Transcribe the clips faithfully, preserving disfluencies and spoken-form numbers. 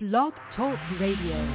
Blog Talk Radio.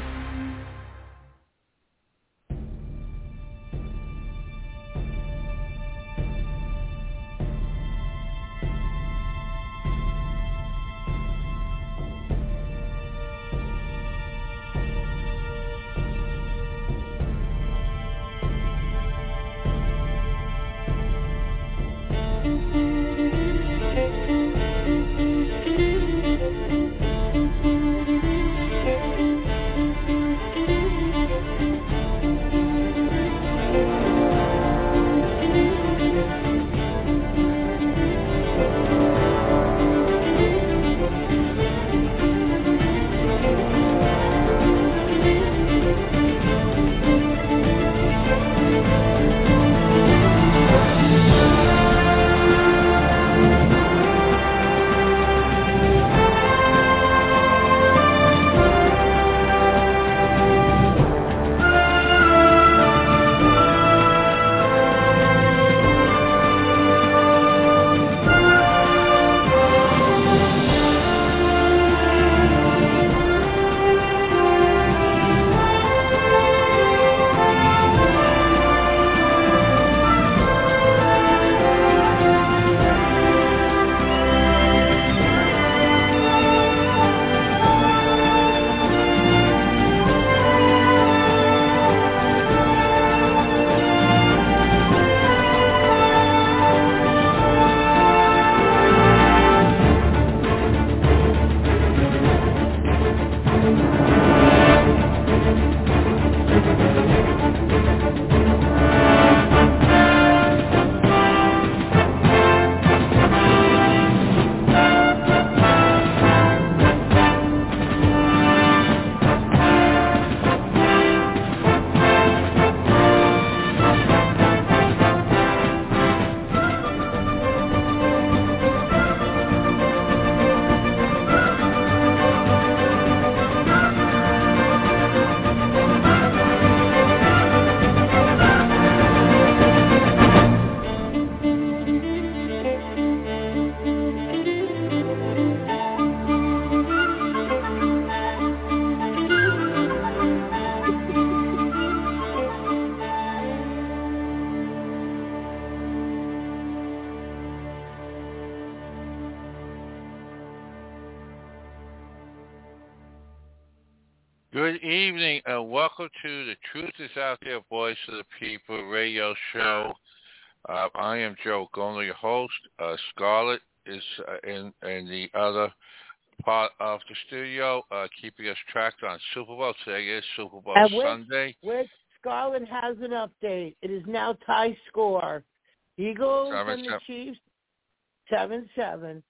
Good evening and welcome to the Truth is Out There, Voice of the People radio show. Uh, I am Joe Goldner, your host. Uh, Scarlett is uh, in, in the other part of the studio, uh, keeping us tracked on Super Bowl. Today is Super Bowl and with, Sunday. With Scarlett has an update. It is now tie score. Eagles seven, and the seven. Chiefs, seven seven.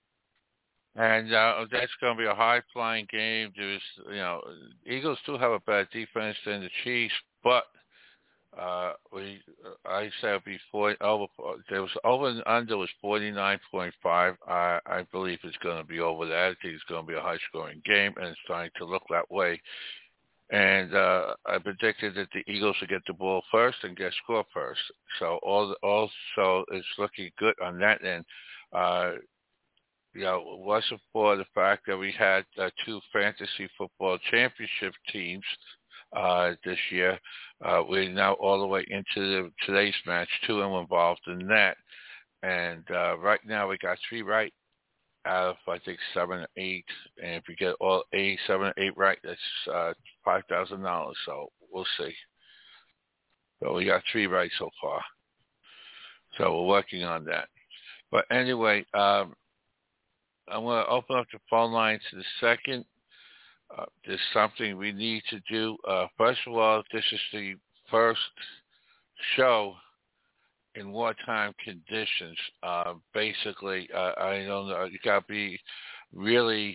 And uh, that's going to be a high-flying game. There's, you know, Eagles do have a better defense than the Chiefs, but uh, we, I said before, over there was over and under was forty-nine point five. I, I believe it's going to be over that. I think it's going to be a high-scoring game, and it's starting to look that way. And uh, I predicted that the Eagles would get the ball first and get score first. So all, also it's looking good on that end. Uh, You know, it wasn't for the fact that we had uh, two fantasy football championship teams uh, this year. Uh, we're now all the way into the, today's match, two of them involved in that. And uh, right now we got three right out of, I think, seven or eight. And if we get all eight, seven or eight right, that's uh, five thousand dollars. So we'll see. So we got three right so far. So we're working on that. But anyway, um, I'm going to open up the phone lines in a second. Uh, there's something we need to do. Uh, first of all, this is the first show in wartime conditions. Uh, basically, uh, I don't know, you got to be really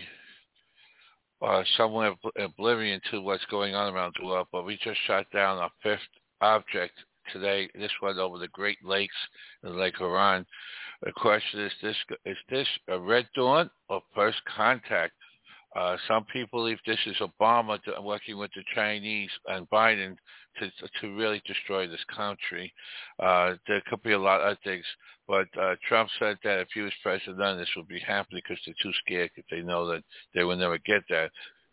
uh, somewhere oblivion to what's going on around the world, but we just shot down our fifth object today. This one over the Great Lakes in Lake Huron. The question is this, is this a Red Dawn or first contact? Uh, some people believe this is Obama working with the Chinese and Biden to to really destroy this country. Uh, there could be a lot of things, but uh, Trump said that if he was president, none of this would be happening because they're too scared because they know that they will never get that.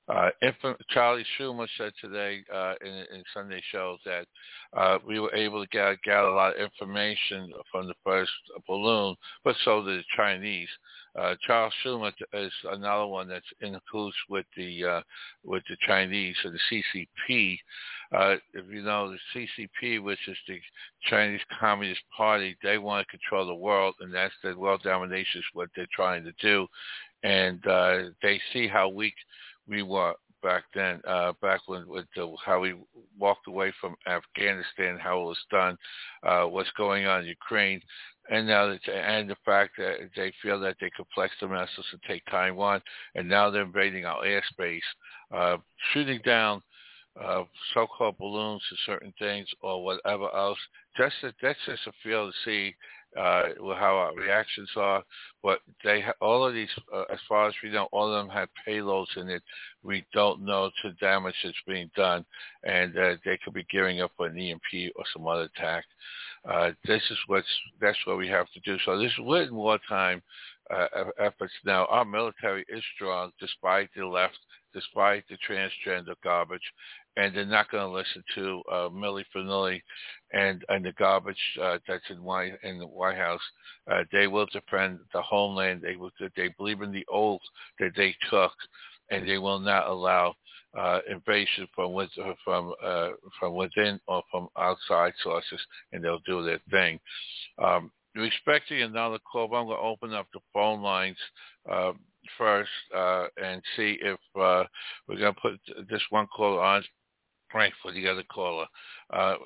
Uh, inf- Charlie Schumer said today uh, in, in Sunday shows that uh, we were able to get, gather a lot of information from the first balloon, but so did the Chinese. Uh, Charles Schumer is another one that's in cahoots with the uh, with the Chinese and the C C P. Uh, if you know the C C P, which is the Chinese Communist Party, they want to control the world, and that's the world domination is what they're trying to do. And uh, they see how weak we were back then, uh, back when with the, how we walked away from Afghanistan, how it was done, uh, what's going on in Ukraine, and now that, and the fact that they feel that they could flex the muscles and take Taiwan, and now they're invading our airspace, uh, shooting down uh, so-called balloons to certain things or whatever else. Just to, that's just a feel to see uh, how our reactions are. But they ha- all of these, uh, as far as we know, all of them have payloads in it. We don't know to damage that's being done, and uh, they could be gearing up for an E M P or some other attack. Uh, this is what's that's what we have to do. So this is in wartime uh, efforts now. Our military is strong despite the left, despite the transgender garbage, and they're not going to listen to uh, Milli Vanilli and and the garbage uh, that's in White in the White House. Uh, they will defend the homeland. They will. They believe in the oath that they took, and they will not allow uh, invasion from with, from uh, from within or from outside sources, and they'll do their thing. Um, we're expecting another call, but I'm going to open up the phone lines uh, first uh, and see if uh, we're going to put this one caller on right for the other caller. Uh,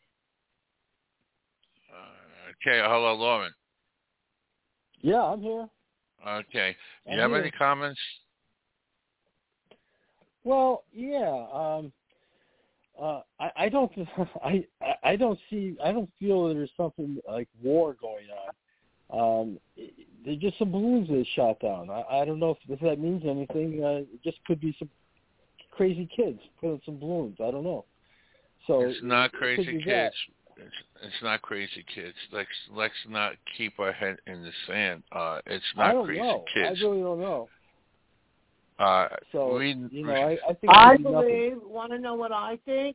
okay, hello, Lauren. Yeah, I'm here. Okay. Do you I'm have here. any comments? Well, yeah. Um, uh, I, I don't. I I don't see. I don't feel that there's something like war going on. Um, they're just some balloons they shot down. I, I don't know if, if that means anything. Uh, it just could be some crazy kids putting some balloons. I don't know. So it's not it, crazy it kids. It's, it's not crazy kids. Let's let's not keep our head in the sand. Uh, it's not I don't crazy know. kids. I really don't know. Uh, so we, you know, I, I think I it could be believe. nothing. Want to know what I think?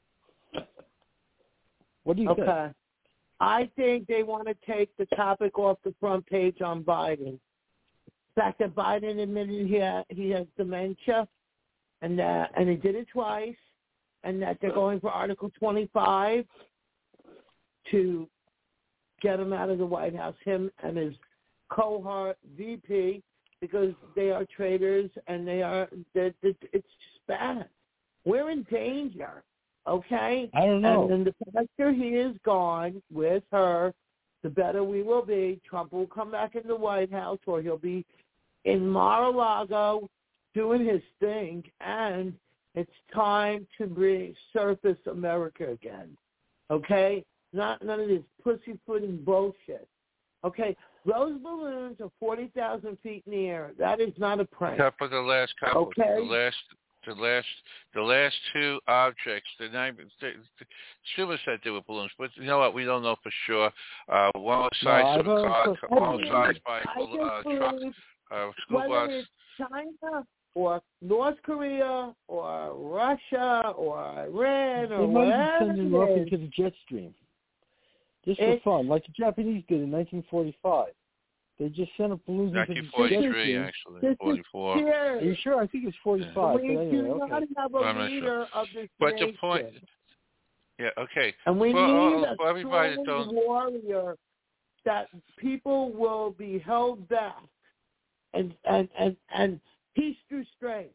What do you okay. think? Okay. I think they want to take the topic off the front page on Biden. The fact that Biden admitted he ha- he has dementia, and that and he did it twice, and that they're going for Article twenty-five to get him out of the White House, him and his cohort V P, because they are traitors and they are. They're, they're, it's just bad. We're in danger. Okay? I don't know. And then the faster he is gone with her, the better we will be. Trump will come back in the White House, or he'll be in Mar-a-Lago doing his thing, and it's time to resurface America again. Okay? Not none of this pussyfooting bullshit. Okay? Those balloons are forty thousand feet in the air. That is not a prank. Except for the last couple. Okay? The last... The last, the last two objects. The nine. Schumer said they were balloons, but you know what? We don't know for sure. Uh, one was sized no, to a car, one was sized by I uh, just truck, believe uh, school whether bus. it's China or North Korea or Russia or Iran They or might have whatever been sending them up it into is, the jet stream, just It's- for fun, like the Japanese did in nineteen forty-five. They just sent up balloons into the nineteen jet forty-three, stream. actually, this is forty-four. Are you scary. sure? I think it's forty-five. We But do anyway, not okay. have a I'm not leader sure. of this But nation. the point, yeah, okay. And we for, need uh, a for everybody that strong don't, warrior that people will be held back and and and, and peace through strength.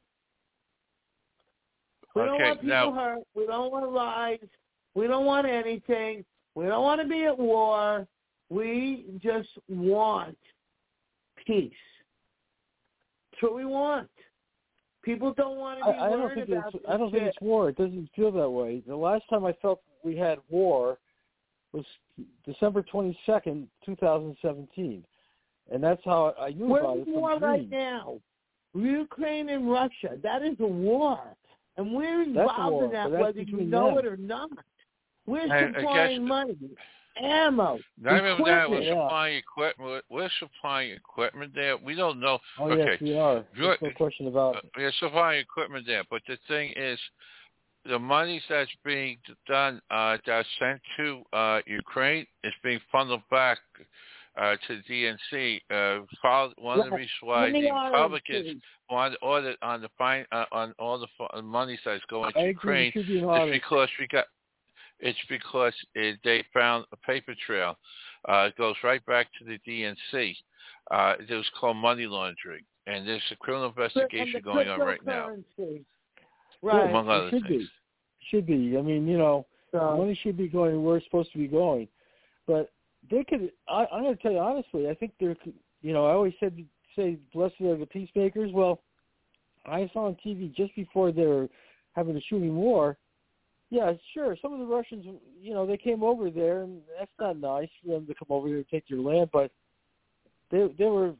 We don't okay, want people now, hurt. We don't want lies. We don't want anything. We don't want to be at war. We just want peace. That's what we want. People don't want to be I, I don't worried think about it's. this I don't think shit. it's war. It doesn't feel that way. The last time I felt we had war was December twenty-second, two thousand seventeen, and that's how I knew We're about in it from war Green. right now. Ukraine and Russia. That is a war. And we're That's a involved war, in that but that's whether you between know them. it or not. We're I- I supplying guess- money. ammo, Not even that. We're equipment. Yeah. supplying equipment. We're supplying equipment there. We don't know. Oh, okay. yes, we are. There's no question about uh, it. We're supplying equipment there. But the thing is, the money that's being done, uh, that's sent to uh, Ukraine is being funneled back uh, to the D N C. Uh, one of the reasons why Let me the honor Republicans you. want audit on the fine uh, on all the fu- money that's going to I agree. Ukraine It should be an is audit. because we got. It's because it, they found a paper trail. Uh, it goes right back to the D N C. Uh, it was called money laundering, and there's a criminal investigation And the going on right now. cryptocurrency. Yeah, Right. Among it other should things. be. Should be. I mean, you know, So, money should be going where it's supposed to be going. But they could. I, I'm going to tell you honestly. I think they're. You know, I always said say blessed are the peacemakers. Well, I saw on T V just before they were having a shooting war. Yeah, sure. Some of the Russians, you know, they came over there, and that's not nice for them to come over here and take your land. But they they were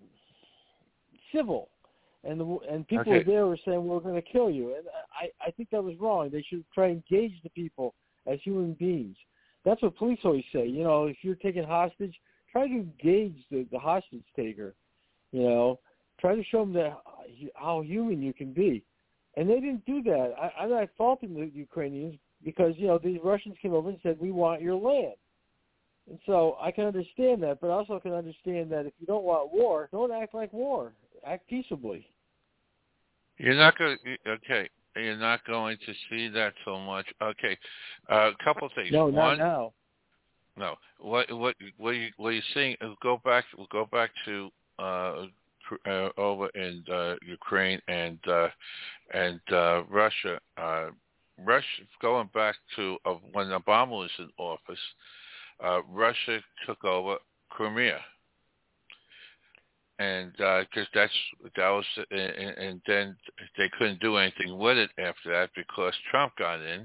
civil, and the, and people Okay. there were saying, "We're going to kill you." And I I think that was wrong. They should try and engage the people as human beings. That's what police always say. You know, if you're taken hostage, try to engage the, the hostage taker. You know, try to show them that how human you can be. And they didn't do that. I, I'm not faulting the Ukrainians because, you know, the Russians came over and said, we want your land. And so I can understand that, but I also can understand that if you don't want war, don't act like war. Act peaceably. You're not going. Okay, you're not going to see that so much. Okay, a uh, couple of things. No, One, not now. No, what what what you what you're seeing? We'll go back. We'll go back to uh, uh, over in uh, Ukraine and uh, and uh, Russia. Uh, Russia going back to uh, when Obama was in office. Uh, Russia took over Crimea, and because uh, that's that was, and, and then they couldn't do anything with it after that because Trump got in,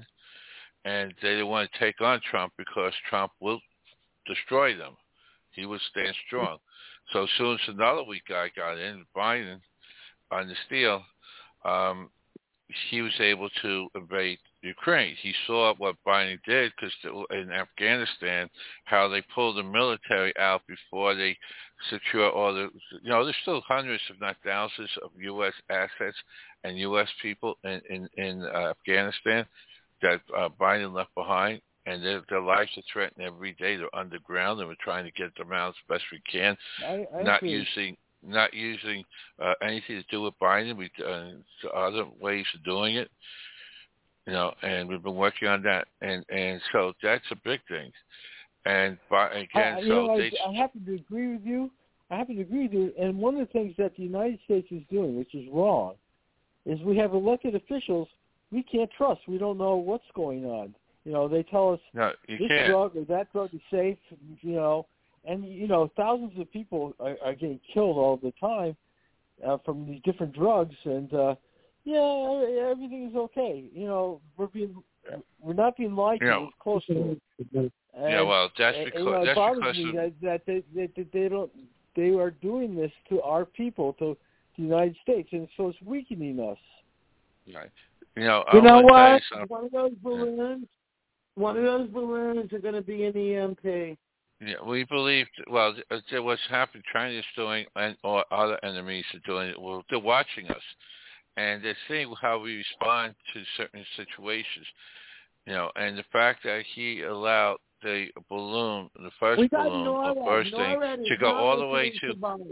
and they didn't want to take on Trump because Trump will destroy them. He would stand strong. So as soon as another weak guy got in, Biden, on the steal, um, he was able to invade Ukraine. He saw what Biden did because in Afghanistan, how they pulled the military out before they secure all the, you know, there's still hundreds, if not thousands, of U S assets and U S people in, in, in uh, Afghanistan that uh, Biden left behind. And their, their lives are threatened every day. They're underground, and we're trying to get them out as best we can. I, I not agree. using not using uh, anything to do with Biden. We uh, other ways of doing it, you know. And we've been working on that, and and so that's a big thing. And by, again, I, you so know, they. I, I happen to agree with you. I happen to agree with you. And one of the things that the United States is doing, which is wrong, is we have elected officials we can't trust. We don't know what's going on. You know, they tell us no, you this can't. drug or that drug is safe, you know, and, you know, thousands of people are, are getting killed all the time uh, from these different drugs, and, uh, yeah, everything is okay. You know, we're being, we're not being lied to. You know, We're close to it. And, yeah, well, that's and, because you know, it that's bothers because me of, that, that they, they, they, they don't, they are doing this to our people, to the United States, and so it's weakening us. right. You know, You I know want to tell you what? something. One of those balloons, one of those balloons are going to be in the E M P. Yeah, we believe. Well, th- what's happened? China is doing, and or other enemies are doing it. Well, they're watching us, and they're seeing how we respond to certain situations. You know, and the fact that he allowed the balloon, the first We got balloon, or NORAD. first thing, NORAD is to go not all the way listening to, to Biden.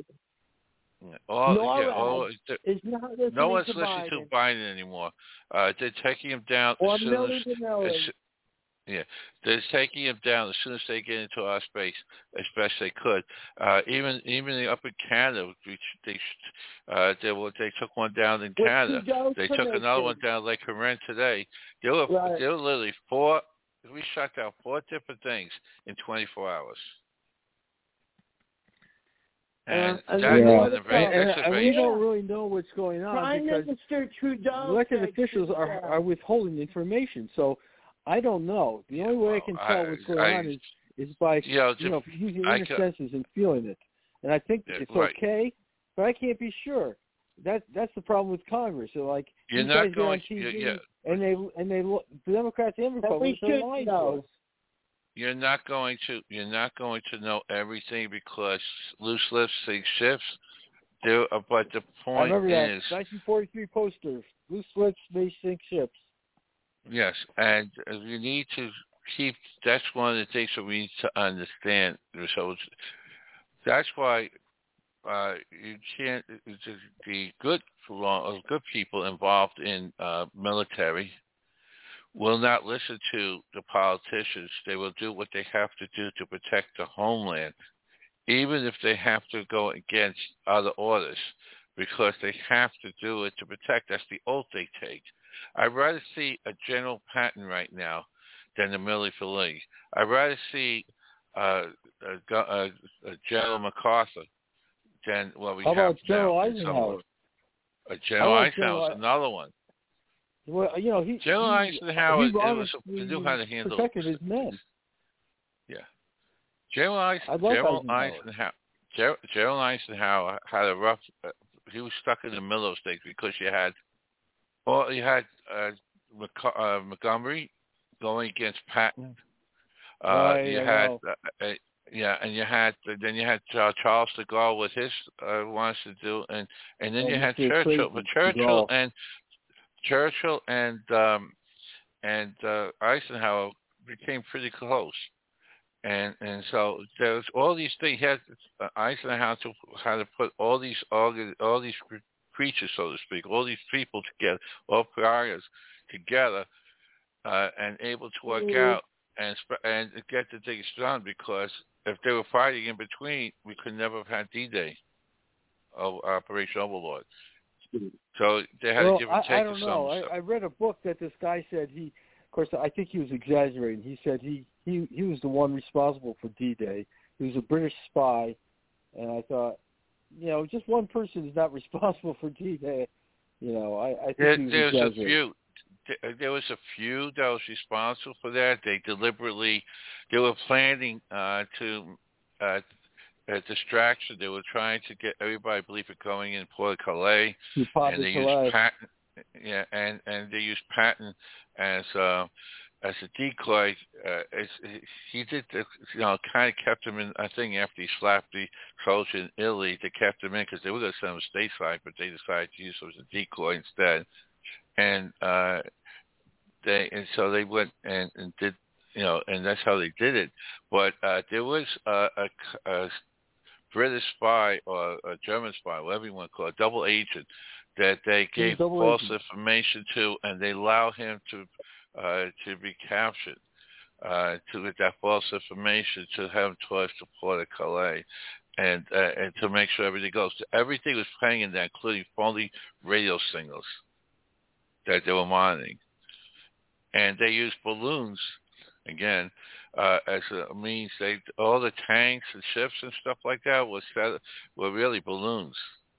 all, NORAD yeah, all, is not listening no one's to listening Biden. to Biden anymore. Uh, they're taking him down Or as soon Millie as, Vanilli. as yeah, they're taking him down as soon as they get into our space, as best they could. Uh, even even up in Canada, which they uh, they were, they took one down in With Canada. Trudeau's They took permission. another one down Lake Huron today. There were Right. there were literally four. We shut down four different things in twenty-four hours. And Uh, and that is yeah. an event. And, That's a and very, we don't really know what's going on Prime because Minister Trudeau elected said officials are, Trudeau. are withholding information. So I don't know. The only way I can well, tell I- what's going I- on is, is by you know, you know using I inner ca- senses and feeling it. And I think Yeah, it's right. okay, but I can't be sure. That that's the problem with Congress. They're like You're these not guys get on going. T V Yeah, yeah. and they and they the Democrats and And we Republicans are should lying to know. us. you're not going to you're not going to know everything because loose lips sink ships. There, uh, but the point I remember is, that nineteen forty-three poster: loose lips may sink ships. yes, and uh, you need to keep. That's one of the things that we need to understand. So it's, that's why uh, you can't. The, the good good people involved in uh, military will not listen to the politicians. They will do what they have to do to protect the homeland, even if they have to go against other orders, because they have to do it to protect. That's the oath they take. I'd rather see a General Patton right now than a Millie Philly. I'd rather see uh, a, a, a General MacArthur than what we How have about General now. Eisenhower? A General How about Eisenhower is another one. Well, you know, he General he, Eisenhower he it was, honestly knew how to handle protected his men. Yeah. General, Eisen, like General Eisenhower. Eisenhower. Ger, General Eisenhower had a rough. Uh, he was stuck in the middle of things because you had, well, you had uh, Mc, uh, Montgomery going against Patton. Uh, right, you I had, know. uh, uh, yeah, and you had then you had uh, Charles de Gaulle with his uh, wants to do, and and then Oh, you had Mister Churchill, Crazy, but de Churchill Gaulle. and Churchill and um, and uh, Eisenhower became pretty close. And and so there's all these things. He had uh, Eisenhower to how to put all these all, all these creatures, so to speak, all these people together, all pariahs together, uh, and able to work Mm-hmm. out and and get the things done. Because if they were fighting in between, we could never have had D-Day, of Operation Overlord. So they had well, to give and I, take I don't to know. some. I, I read a book that this guy said he, of course, I think he was exaggerating. He said he, he, he was the one responsible for D-Day. He was a British spy, and I thought, you know, just one person is not responsible for D-Day. You know, I, I think There, he was there's a exaggerating. few. There was a few that was responsible for that. They deliberately, they were planning uh, to uh, a distraction. They were trying to get everybody to believe it going in Port of Calais, and they used Patton. Yeah, and, and they used Patton as uh, as a decoy. Uh, as, he did, the, you know, kind of kept him in. I think after he slapped the soldier in Italy, they kept him in because they were going to send him stateside, but they decided to use him as a decoy instead. And uh, they and so they went and, and did, you know, and that's how they did it. But uh, there was a, a, a British spy or a German spy, whatever you want to call it, a double agent, that they gave false agent. information to, and they allowed him to uh, to be captured, uh, to get that false information, to have him towards the Port of Calais, and uh, and to make sure everything goes. Everything was playing in that, including phony radio signals that they were monitoring, and they used balloons again. Uh, as a means, they all the tanks and ships and stuff like that was set, were really balloons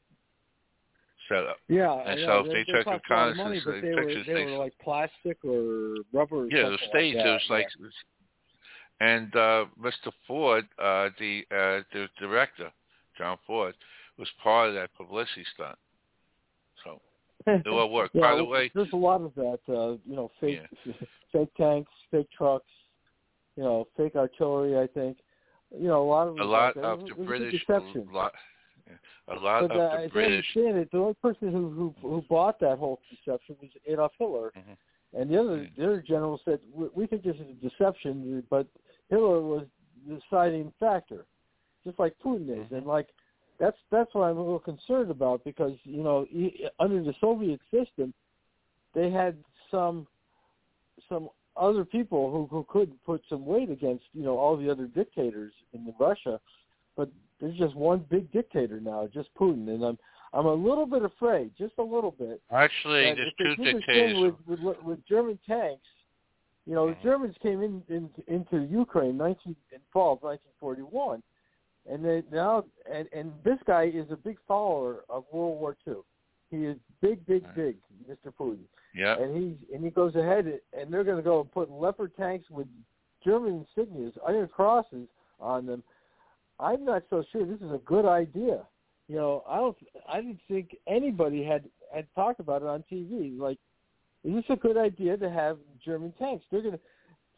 set up. Yeah, and yeah, so they, they, they took cost a a lot of money, but they were they were like plastic or rubber. Or yeah, it was staged. Like it was like, yeah. and uh, Mister Ford, uh, the uh, the director, John Ford, was part of that publicity stunt. So it all worked. yeah, By the way, there's a lot of that. Uh, you know, fake yeah. fake tanks, fake trucks. You know, fake artillery. I think. You know, a lot of a lot like of it the was British. a deception. A lot, a lot but, of uh, the as British. I understand it, the only person who who, who bought that whole deception was Adolf Hitler, mm-hmm. and the other mm-hmm. the other general said, we, "We think this is a deception," but Hitler was the deciding factor, just like Putin is, mm-hmm. and like that's that's what I'm a little concerned about because you know he, under the Soviet system, they had some some other people who who could put some weight against you know all the other dictators in Russia, but there's just one big dictator now, just Putin, and I'm I'm a little bit afraid, just a little bit. Actually, there's two dictators with, with with German tanks. You know, mm-hmm. the Germans came in, in into Ukraine nineteen in fall of nineteen forty-one, and they now and and this guy is a big follower of World War Two. He is big, big, right. big, Mister Putin. Yeah. And he's and he goes ahead and they're going to go and put Leopard tanks with German insignias, iron crosses on them. I'm not so sure this is a good idea. You know, I don't. I didn't think anybody had had talked about it on T V. Like, is this a good idea to have German tanks? They're going to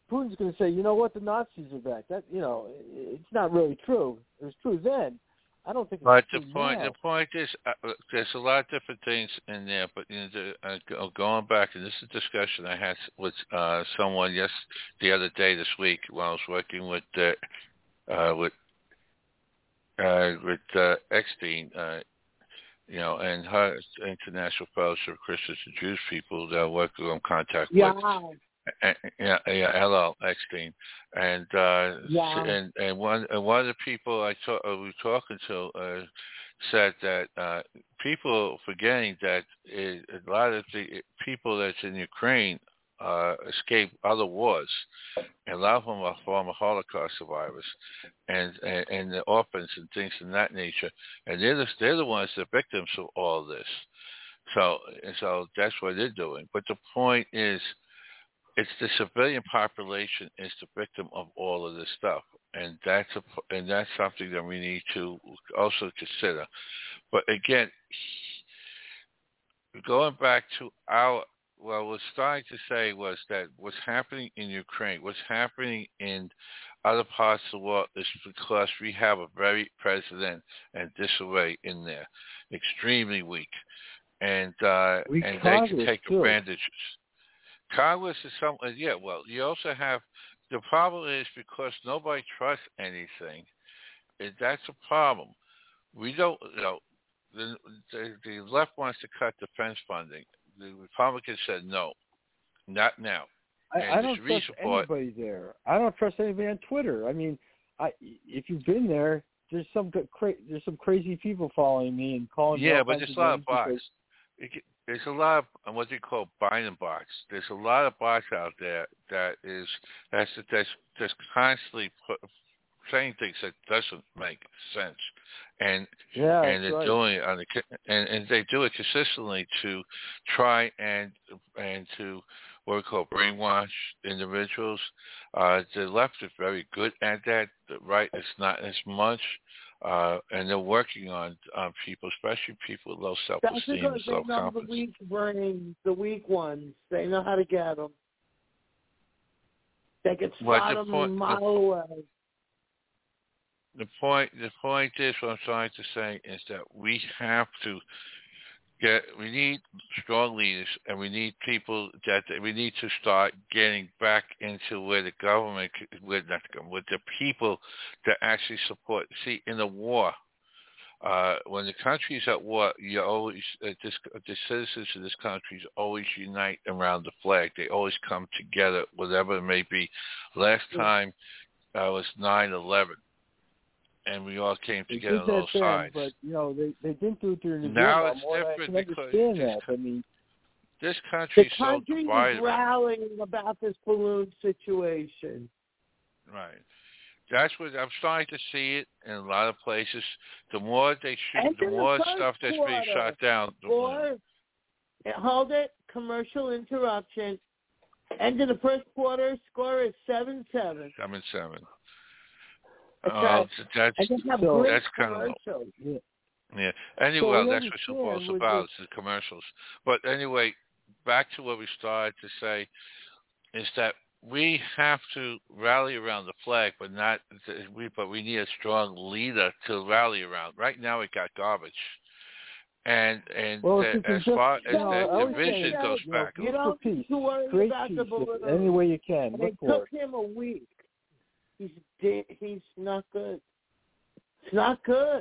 Putin's going to say, you know what, the Nazis are back. That you know, it's not really true. It was true then. I don't think it's but true the point, now. the point is, uh, there's a lot of different things in there. But you know, the, uh, go- going back, and this is a discussion I had with uh, someone yes the other day this week when I was working with uh, uh, with uh, with uh, Eckstein, uh, you know, and her International Fellowship of Christians and Jewish people that I work with, in contact Yeah. with. Uh, yeah, yeah, hello, Eckstein, and uh, Yeah. and and one and one of the people I talk, uh, we were talking to uh, said that uh, people are forgetting that it, a lot of the people that's in Ukraine uh, escaped other wars, and a lot of them are former Holocaust survivors, and and, and the orphans and things of that nature, and they're the, they're the ones that are victims of all this. So and so that's what they're doing. But the point is, it's the civilian population is the victim of all of this stuff, and that's a, and that's something that we need to also consider. But again, going back to our, what I was starting to say was that what's happening in Ukraine, what's happening in other parts of the world is because we have a very president and disarray in there, extremely weak, and uh, We and they Congress, can take too. advantages. Congress is something, yeah, well, you also have, the problem is because nobody trusts anything, and that's a problem. We don't, you know, the, the, the left wants to cut defense funding. The Republicans said no, not now. I, And I there's don't a reason trust for it. anybody there. I don't trust anybody on Twitter. I mean, I if you've been there, there's some good, cra- there's some crazy people following me and calling me Yeah, all but kinds there's of a lot names of bots. because- It, get- there's a lot of what they call Biden bots. There's a lot of bots out there that is that's that's that's constantly put, saying things that doesn't make sense, and Yeah, and that's they're right. doing it on the and, and they do it consistently to try and and to what we call brainwash individuals. Uh, the left is very good at that. The right is not as much. Uh, and they're working on on people, especially people with low That's self-esteem because and they know the self-confidence. weak brains, the weak ones. They know how to get them. They can Well, spot the them point- a mile away. The point, the point is, what I'm trying to say is that we have to get, we need strong leaders, and we need people that we need to start getting back into where the government, with not the government, with the people that actually support. See, in the war, uh, when the country is at war, you always uh, this, the citizens of this country always unite around the flag. They always come together, whatever it may be. Last time uh, was nine eleven. And we all came They together did on that all then, sides. but you know they they didn't do it during the Now Vietnam it's War. I different can because understand this, that. I mean, this country The is so country is divided. rallying about this balloon situation. Right. That's what I'm starting to see it in a lot of places. The more they shoot, And the in the more first stuff that's being quarter, shot down. The Or, hold it, commercial interruption. End of the first quarter, score is seven seven. Seven seven. That's Uh, right. that's And they have So- great that's kind of low. commercials. yeah. Yeah. Anyway, So I well, that's what it's understand supposed with about. this- It's the commercials. But anyway, back to what we started to say is that we have to rally around the flag, but not we. But we need a strong leader to rally around. Right now, it got garbage, and and Well, uh, if you can as just, far as you know, I the always division say, goes you know, back. You look don't for need peace. to worry Create about the peace balloon. any way you can. And Look it for took it. him a week. He's di- he's not good. It's not good.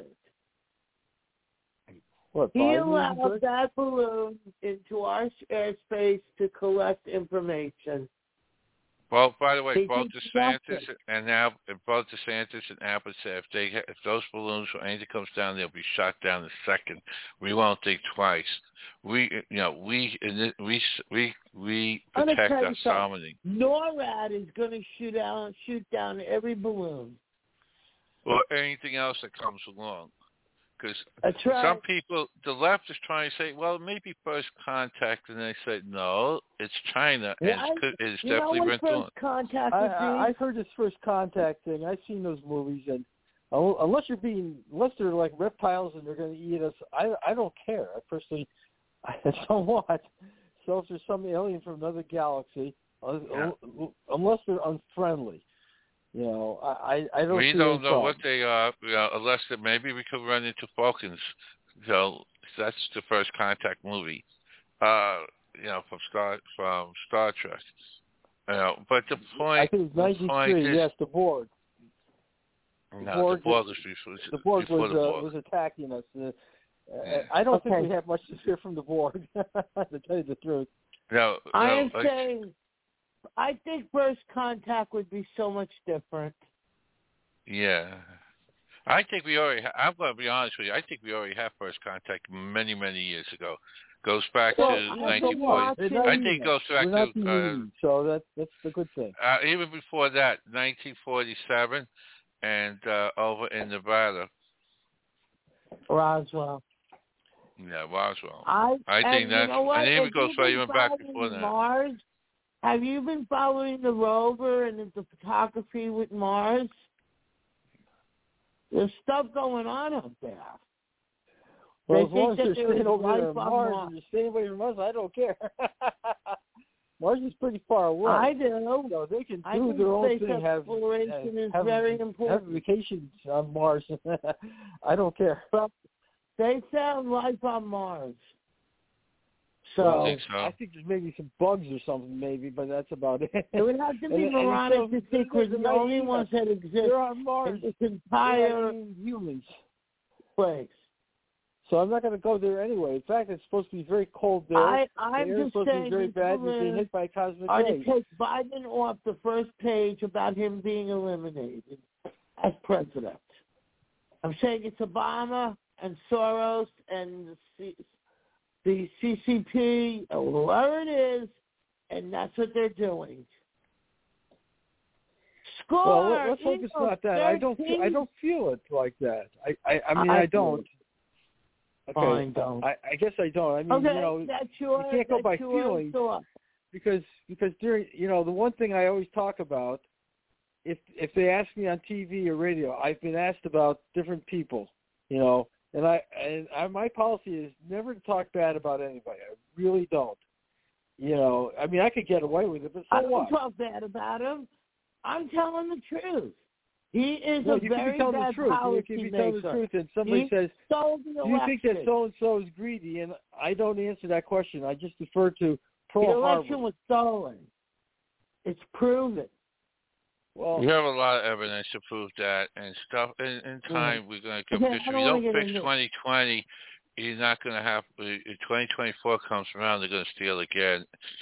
What, He Biden allowed isn't good? that balloon into our airspace to collect information. Well, by the way, They both did DeSantis nothing. and now both DeSantis and Abbott said if they ha- if those balloons or anything comes down, they'll be shot down in a second. We won't think twice. We, you know, we we we we I'm gonna protect tell our you something. sovereignty. NORAD is going to shoot out, shoot down every balloon. Or anything else that comes along. Because That's right. some people, the left is trying to say, well, it may be first contact, and they say, no, it's China, and Yeah, it's, co- it's you know definitely what been first doing. contact I, would I, be? I've heard this first contact thing. I've seen those movies, and un- unless you're being, unless they're like reptiles and they're going to eat us, I I don't care. I personally, I don't want. So if there's some alien from another galaxy, uh, Yeah. unless they're unfriendly. You know, I, I don't We see don't any know problem. what they are, you know, unless that maybe we could run into Falcons. So that's the first contact movie, uh, you know, from Star from Star Trek. You know, but the point, I think it's the point ninety-three. is, Yes, the Borg. The no, Borg, the Borg was before, the Borg before was the uh, Borg. was attacking us. Uh, Yeah. I don't Okay. think we have much to fear from the Borg. To tell you the truth. No, I no, am like, saying, I think First Contact would be so much different. yeah. I think we already. Ha- I'm going to be honest with you. I think we already have first contact many, many years ago. Goes back Well, to I've been nineteen forty. watching- They're not I eating think it goes us. back We're not to being uh, eaten, so that's that's the good thing. uh, even before that, nineteen forty-seven, and uh, over in Nevada. Roswell. Yeah, Roswell. I, I and think you that's. know what? And even If goes you've further been even back following before that. Mars, have you been following the rover and the photography with Mars? There's stuff going on up there. Well, They as long as think that they're there staying is over there life on on Mars Mars. and they're staying away from us, I don't care. Mars is pretty far away. I do. So they can I do think their own space thing. Have, exploration is have, very have important. vacations on Mars. I don't care. But they found life on Mars. I So think so. I think there's maybe some bugs or something, maybe, but that's about it. it would have to be And- and moronic so to think we're the they're only eating ones us. that exist They're on in Mars. this They're entire not eating humans. place. So I'm not going to go there anyway. In fact, it's supposed to be very cold there. I, the I'm air is just supposed to be saying very these bad. You're being balloons hit by cosmic are to rays. take Biden off the first page about him being eliminated as president. I'm saying it's Obama and Soros and the, C, the C C P, or whoever it is, and that's what they're doing. Score! Well, let's hope it's not that. I don't. Feel, I don't feel it like that. I. I, I mean, I I, don't. Okay. Fine, don't. I, I guess I don't. I mean, Okay, you know, that's your, you can't go that's by your feelings thought. because because during you know the one thing I always talk about, if if they ask me on T V or radio, I've been asked about different people, you know, and I and I, my policy is never to talk bad about anybody. I really don't. You know, I mean, I could get away with it, but so I don't what? talk bad about him. I'm telling the truth. He is No, a you very could be telling bad the truth. You policy could be maker. telling the truth, and somebody he says, stole the "Do you think that election. so and so is greedy?" And I don't answer that question. I just defer to The Pearl election Harbor. was stolen. It's proven. Well, We have a lot of evidence to prove that, and stuff. In, in time, we're going to come. Okay, Because I if don't you wanna don't get fix into it. twenty twenty, you're not going to have. If twenty twenty-four comes around, they're going to steal again,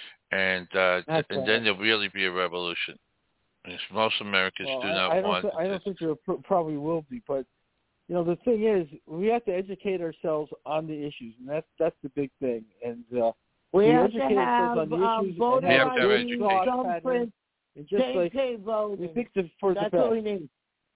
and uh, That's and right. then there'll really be a revolution. Because most Americans well do I, not I don't. want. Th- I don't think there pr- probably will be, but you know, the thing is, we have to educate ourselves on the issues, and that's that's the big thing. And uh, We we have to educate have ourselves on the um, issues voter We have and to have I D, education. thumbprint, and just like J K we voting. think the, for That's the what we best. need.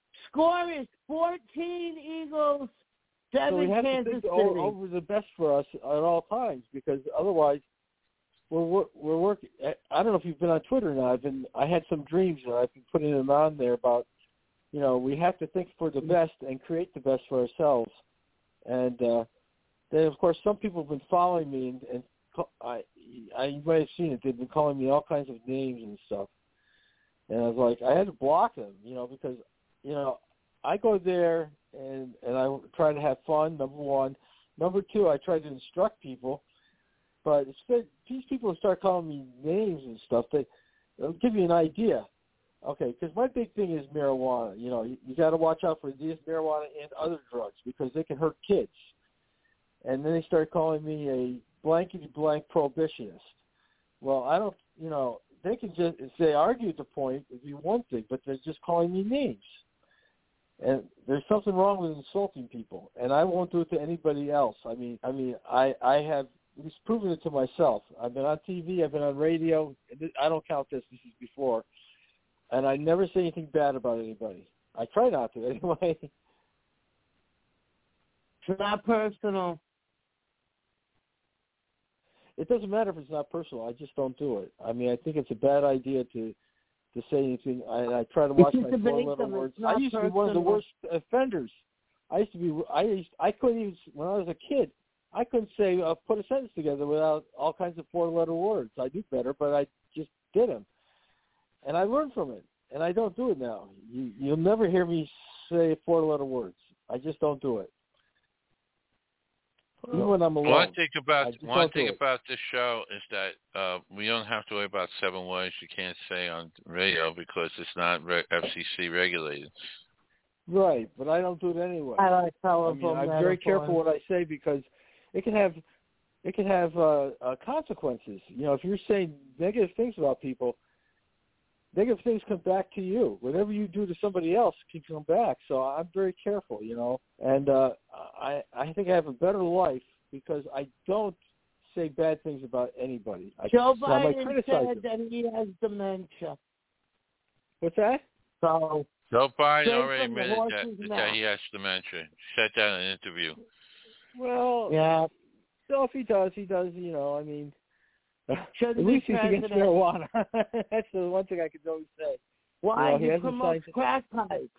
Score is fourteen Eagles, So seven we have to Kansas think City. o- over the best for us at all times, because otherwise, we're we're, we're working. I don't know if you've been on Twitter or not. I've been. I had some dreams, and I've been putting them on there about, you know, we have to think for the best and create the best for ourselves. And uh, then, of course, some people have been following me, and, and call, I, I you might have seen it. They've been calling me all kinds of names and stuff. And I was like, I had to block them, you know, because, you know, I go there and and I try to have fun. Number one, number two, I try to instruct people. But instead, these people start calling me names and stuff. They, they'll give you an idea. Okay, because my big thing is marijuana. You know, you, you got to watch out for these marijuana and other drugs because they can hurt kids. And then they start calling me a blankety blank prohibitionist. Well, I don't, you know, they can just, if they argue the point, it'd be one thing, but they're just calling me names. And there's something wrong with insulting people, and I won't do it to anybody else. I mean, I mean, I, I have at least proven it to myself. I've been on T V, I've been on radio. I don't count this. This is before. And I never say anything bad about anybody. I try not to anyway. It's not personal. It doesn't matter if it's not personal. I just don't do it. I mean, I think it's a bad idea to to say anything. I, I try to watch It's my just debate four-letter them. words. It's not I used to be one of the personal. worst offenders. I used to be. I used. I couldn't even when I was a kid. I couldn't say uh, put a sentence together without all kinds of four-letter words. I do better, but I just did him. And I learned from it, and I don't do it now. You, you'll never hear me say four-letter words. I just don't do it. Even when I'm alone. One thing about one thing it. about this show is that uh, we don't have to worry about seven words you can't say on radio because it's not re- F C C regulated. Right, but I don't do it anyway. I like I mean, powerful I'm very careful what I say because it can have it can have uh, uh, consequences. You know, if you're saying negative things about people, negative things come back to you. Whatever you do to somebody else can come back. So I'm very careful, you know. And uh, I I think I have a better life because I don't say bad things about anybody. I, Joe so I might Biden criticize said them. that he has dementia. What's that? So Joe Biden straight already from the admitted horse's that, mouth. that he has dementia. He said that in an interview. Well, yeah, so if he does, he does. You know, I mean, shouldn't at be least he's against president. marijuana. That's the one thing I could always say. Why? You know, he he hasn't promotes signed- crack pipes.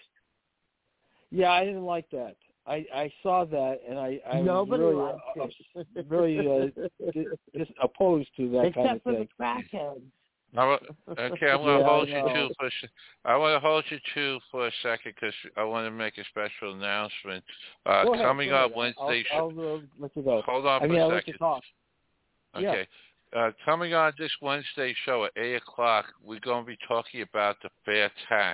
Yeah, I didn't like that. I, I saw that, and I, I Nobody was really, likes uh, it. really uh, just, just opposed to that Except kind of for thing. the crackheads. I wa- okay, I'm going to Yeah, hold I you know. to for. a se- I want to hold you to for a second because I want to make a special announcement. Uh, Go ahead, coming go up ahead. Wednesday. I'll, I'll uh, let you go. Hold on I for mean, a I'll second. let you talk. Okay. Uh, coming on this Wednesday show at eight o'clock, we're going to be talking about the fair tax.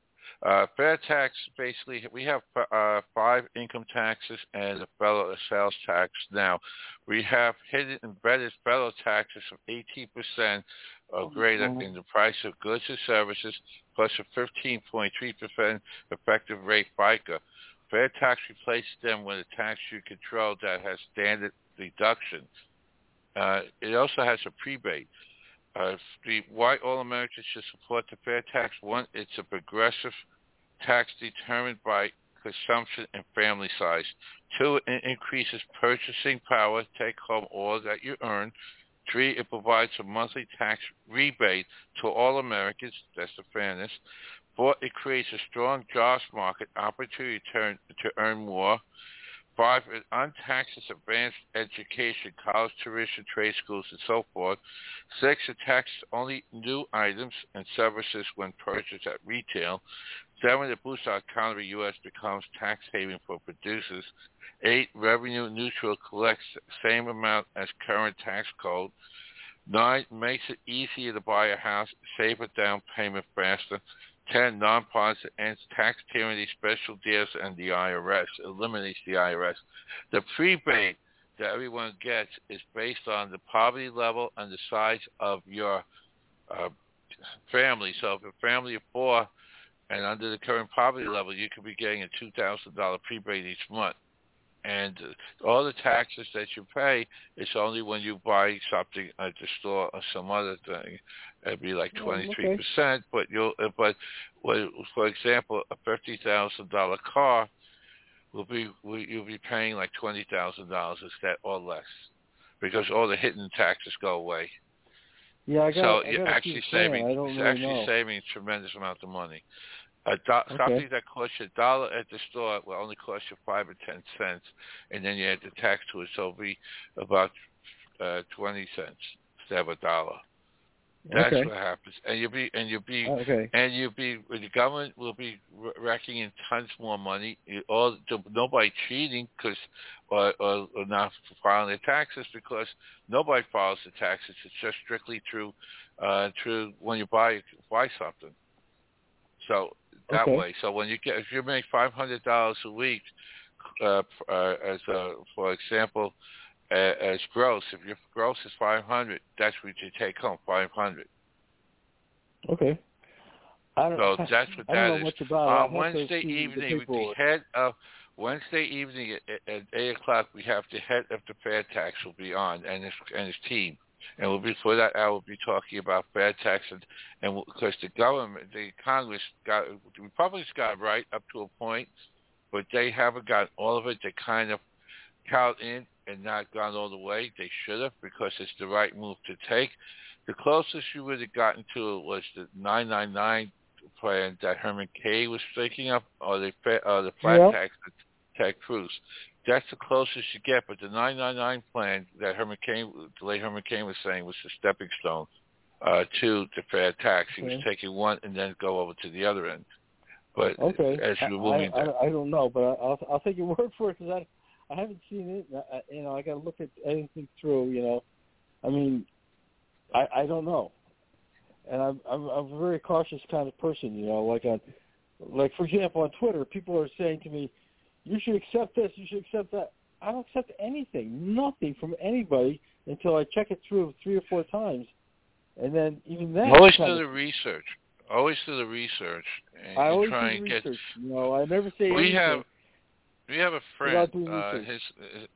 Uh, fair tax, basically, we have uh, five income taxes and a federal sales tax. Now, we have hidden embedded federal taxes of eighteen percent or greater in the price of goods and services, plus a fifteen point three percent effective rate FICA. Fair tax replaces them with a tax you control that has standard deduction. Uh, it also has a prebate. Uh, the why all Americans should support the fair tax. One, it's a progressive tax determined by consumption and family size. Two, it increases purchasing power, take home all that you earn. Three, it provides a monthly tax rebate to all Americans. That's the fairness. Four, it creates a strong jobs market, opportunity to earn, to earn more. Five, it untaxes advanced education, college tuition, trade schools, and so forth. Six, it taxes only new items and services when purchased at retail. Seven, it boosts our economy. U S becomes tax haven for producers. Eight, revenue neutral, collects the same amount as current tax code. Nine, makes it easier to buy a house, save a down payment faster. Ten, nonpartisan ends tax tyranny, special deals, and the I R S. Eliminates the I R S. The prebate that everyone gets is based on the poverty level and the size of your uh, family. So if a family of four and under the current poverty level, you could be getting a two thousand dollars prebate each month. And uh, all the taxes that you pay, it's only when you buy something at the store or some other thing. It'd be like twenty-three percent. Oh, But okay. you'll, uh, but well, for example, a fifty thousand dollars car will be will, you'll be paying like twenty thousand dollars instead or less, because all the hidden taxes go away. Yeah, I got. So I you're got actually saving. I don't It's really actually know. saving a tremendous amount of money. A do- Okay. Something that costs you a dollar at the store will only cost you five or ten cents, and then you add the tax to it, so it'll be about uh, twenty cents instead of a dollar. That's Okay. what happens, and you'll be and you'll be Okay. and you'll be the government will be racking in tons more money. You, all nobody cheating because or, or, or not filing their taxes because nobody files the taxes. It's just strictly through uh, through when you buy buy something. So that Okay. way, so when you get, if you make five hundred dollars a week, uh, uh, as a, for example, uh, as gross, if your gross is five hundred, that's what you take home, five hundred. Okay. I don't. So that's what I that don't know is. much about On it. I'll have Wednesday to see evening, the with the paperwork. head of Wednesday evening at, at eight o'clock, we have the head of the fair tax will be on and his and his team. And we'll be for that hour. We'll be talking about fair tax, and, and we'll, because the government, the Congress got the Republicans got it right up to a point, but they haven't got all of it. They kind of cowed in and not gone all the way. They should have, because it's the right move to take. The closest you would have gotten to it was the nine ninety-nine plan that Herman Cain was thinking of, or the or the flat Yep. tax that Ted Cruz. That's the closest you get, but the nine ninety-nine plan that Herman Cain, the late Herman Cain was saying, was the stepping stone. uh, to deferred tax. He okay. was taking one and then go over to the other end. But okay. as you're I, moving I, that. I, I don't know, but I'll I'll take your word for it because I I haven't seen it. I, you know, I got to look at anything through. You know, I mean, I I don't know, and I'm I'm, I'm a very cautious kind of person. You know, like on like for example on Twitter, people are saying to me, "You should accept this. You should accept that." I don't accept anything, nothing from anybody until I check it through three or four times, and then even then. Always do the research. Always do the research. And I you always try do and the get, research. You know, I never say we anything. have we have a friend. Without doing Uh, research. his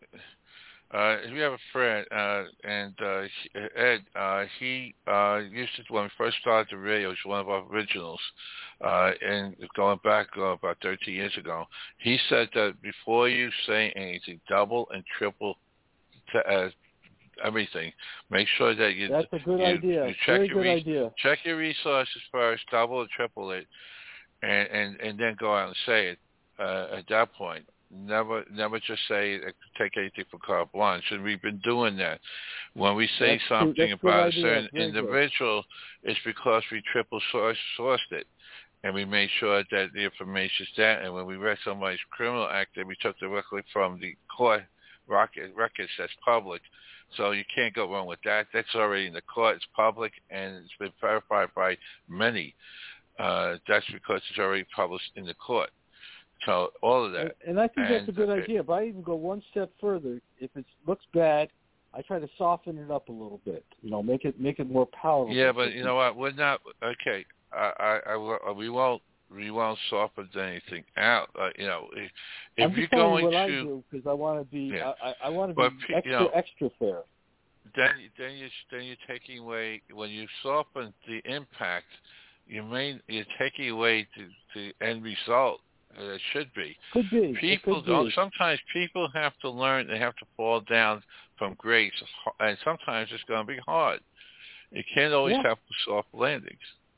uh, we have a friend, uh, and uh, Ed. Uh, he uh, used to when we first started the radio. He was one of our originals, uh, and going back uh, about thirteen years ago. He said that before you say anything, double and triple t- uh, everything. Make sure that you That's a good you, idea. you check Very your good re- idea. check your resources first, double or triple it, and and, and then go out and say it. Uh, at that point, never never just say take anything for carte blanche. And we've been doing that. When we say That's something true. That's a good about a idea. certain Very good. individual, it's because we triple source sourced it. And we made sure that the information is there. And when we read somebody's criminal act, that we took directly from the court records that's public. So you can't go wrong with that. That's already in the court. It's public, and it's been verified by many. Uh, that's because it's already published in the court. So all of that. And, and I think and, that's a good uh, idea. But I even go one step further. If it looks bad, I try to soften it up a little bit. You know, make it make it more palatable. Yeah, but you know what? We're not okay. I, I, I we won't we won't soften anything out. Uh, you know, if, if I'm you're just telling going you what to, I do because I want to be yeah. I, I want to But, be you extra know, extra fair. Then then you then you're taking away when you soften the impact. You may you're taking away the the end result. Uh, it should be. Could be. People it could don't. be. Sometimes people have to learn. They have to fall down from grace, and sometimes it's going to be hard. You can't always Yeah. have soft landings.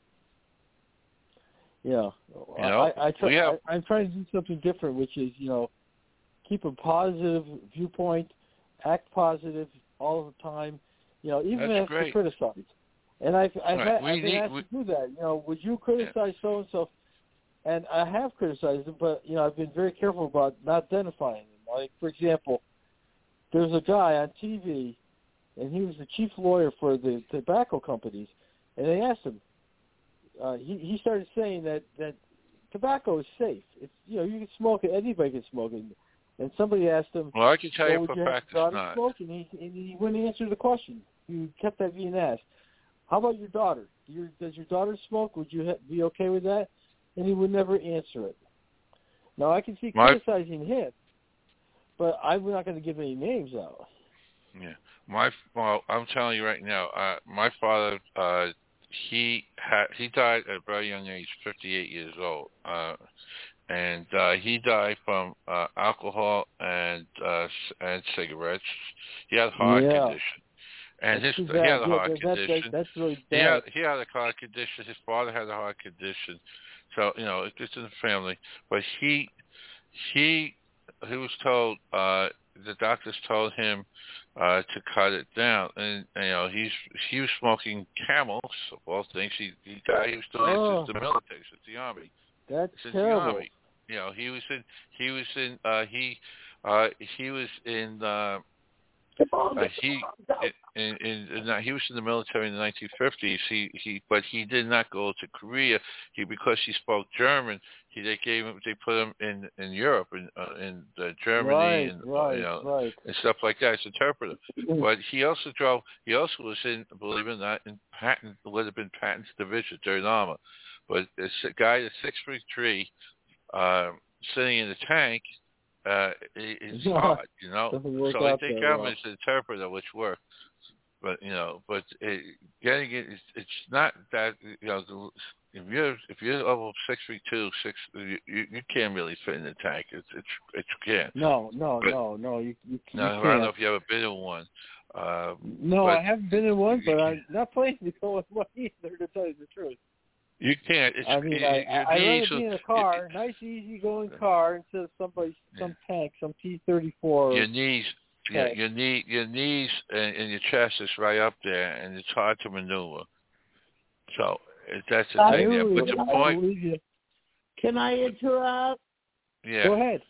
Yeah, You know, I, I try, we have, I, I'm trying to do something different, which is, you know, keep a positive viewpoint, act positive all the time, you know, even That's if great. to criticize. And I've, I've, Right. had, We I've been need- asked we- to do that. You know, would you criticize so-and-so? And I have criticized them, but, you know, I've been very careful about not identifying them. Like, for example, there's a guy on T V, and he was the chief lawyer for the tobacco companies, and they asked him, Uh, he he started saying that, that tobacco is safe. It's you know you can smoke it. Anybody can smoke it. And somebody asked him, well, I can tell well, you would for you a have fact your daughter it's not. smoke? And he and he wouldn't answer the question. He kept that being asked. How about your daughter? Do your, does your daughter smoke? Would you ha- be okay with that? And he would never answer it. Now I can see My, criticizing him, but I'm not going to give any names out. Yeah, my well, I'm telling you right now, uh, my father, uh, he had he died at a very young age, fifty-eight years old, uh, and uh, he died from uh, alcohol and uh, and cigarettes. He had a heart Yeah. condition, and That's his too he bad. had a Yeah, heart that, that, condition. that, that's really He bad. had he had a heart condition. His father had a heart condition, so you know it's in the family. But he he he was told uh, the doctors told him uh, to cut it down, and you know he's he was smoking Camels of all things. He he died. He was still Oh. in the military, since the army. That's Since terrible. the army, you know he was in he was in uh, he uh, he was in. Uh, Uh, he in, in, in, uh, he was in the military in the nineteen fifties. He he, but he did not go to Korea. He because he spoke German. He they gave him they put him in in Europe in uh, in uh, Germany Right, and right, you know right. and stuff like that as interpreter. But he also drove. He also was in, believe it or not, in patent would have been patents division, third armor. But this guy that's six foot three, uh, sitting in the tank. Uh, it, it's Yeah, hard, you know. doesn't work So I out think that I'm well. as an interpreter, which worked. But you know, but it, getting it, it's, it's not that you know. The, if you're if you're over six feet two, six, you, you you can't really fit in the tank. It's it's it's you can't. No, no, But, no, no. You you, you no, can't. I don't know if you ever been in one. Uh, no, but I haven't been in one, you but can't. I'm not planning to go in one either. To tell you the truth. You can't. It's, I mean, it, I, your I'd knees rather be will- in a car, nice, easy going car, instead of somebody, some Yeah. tank, some T thirty-four. Your knees, yeah, Okay. your knee, your knees and, and your chest is right up there, and it's hard to maneuver. So that's the thing there. But the point. Can I interrupt? Yeah. Go ahead.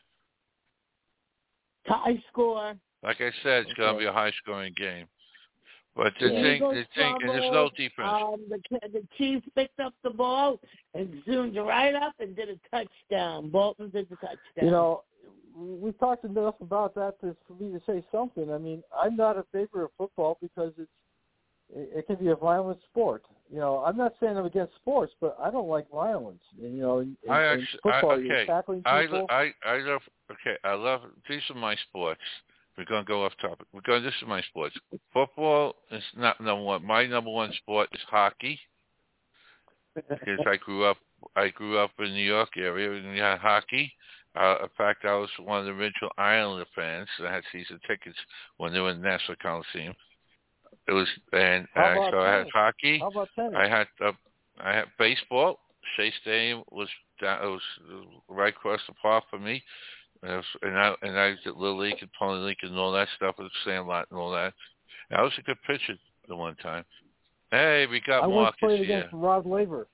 Tie score. Like I said, it's Okay. going to be a high-scoring game. But the The thing, Eagles the thing, and there's no fumbled. defense. Um, the the Chiefs picked up the ball and zoomed right up and did a touchdown. Bolton did the touchdown. You know, we talked enough about that to, for me to say something. I mean, I'm not a favor of football because it's it, it can be a violent sport. You know, I'm not saying I'm against sports, but I don't like violence. And, you know, in, in, I in actually, football, I, you're okay, tackling I, people. I, I love. Okay, I love. These are my sports. We're going to go off topic. We're going. This is my sports. Football is not number one. My number one sport is hockey because I grew up. I grew up in the New York area and we had hockey. Uh, in fact, I was one of the original Islander fans. I had season tickets when they were in the National Coliseum. It was and How uh, about so I had tennis? hockey. How about tennis? I had uh, I had baseball. Shea Stadium was down, it was right across the park for me. And I, was, and I and I was at Little League and Pony League and all that stuff with the Sandlot and all that. And I was a good pitcher the one time. Hey, we got I once Marcus played here. against Rod Laver.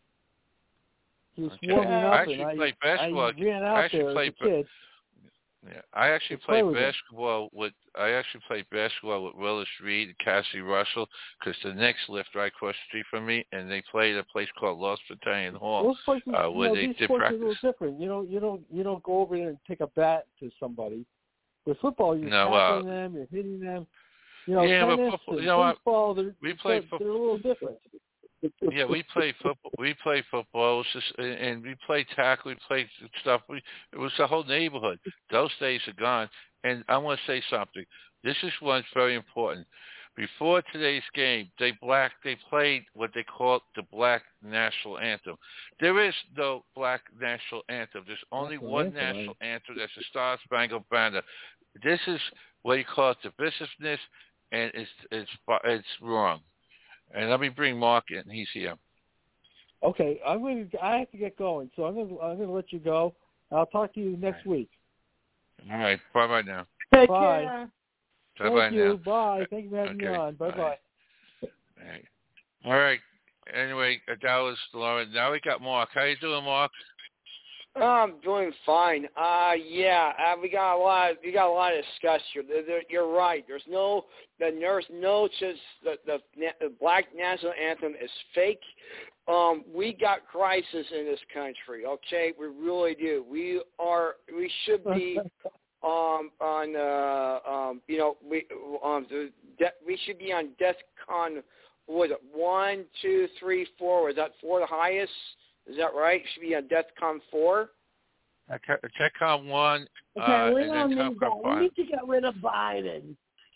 He was Okay. warming up, I actually and I, played basketball. I ran out I actually there played, as a kid. Yeah, I actually to play played with him. basketball with. I actually played basketball with Willis Reed and Cassie Russell because the Knicks lived right across the street from me, and they played at a place called Lost Battalion Hall, Those places, uh, you where know, they these did sports practice. are a little different. You know, you don't you don't go over there and take a bat to somebody. With football, you're No, tackling uh, them, you're hitting them. You know, yeah, but tennis football- and you know what? baseball, they're, We played they're, football. they're a little different. Yeah, we played football. We played football, it was just, and we played tackle. We played stuff. We, it was the whole neighborhood. Those days are gone. And I want to say something. This is one's very important. Before today's game, they black they played what they call the Black National Anthem. There is no Black National Anthem. There's only National one anthem, national right? anthem. That's the Star Spangled Banner. This is what you call it divisiveness, and it's it's it's wrong. And let me bring Mark in. He's here. Okay, I'm going to. I have to get going, so I'm going. To, I'm going to let you go. I'll talk to you next week. All right. Bye bye now. Take Bye. care. Bye Thank bye you. now. Bye. Thank you for having Okay. me on. Bye bye. All right. All right. Anyway, that was Lauren. Now we got Mark. How you doing, Mark? Oh, I'm doing fine. Uh yeah, uh, we got a lot. We got a lot to discuss here. There, there, you're right. There's no the nurse notes the, the the Black National Anthem is fake. Um, we got crisis in this country. Okay, we really do. We are. We should be um on. Uh, um, you know, we um the de- we should be on DEFCON. What was it? One, two, three, four. Was that four the highest? Is that right? Should be on DEFCON four. DEFCON one. Okay, uh, we and don't then need that. DEFCON We five. need to get rid of Biden.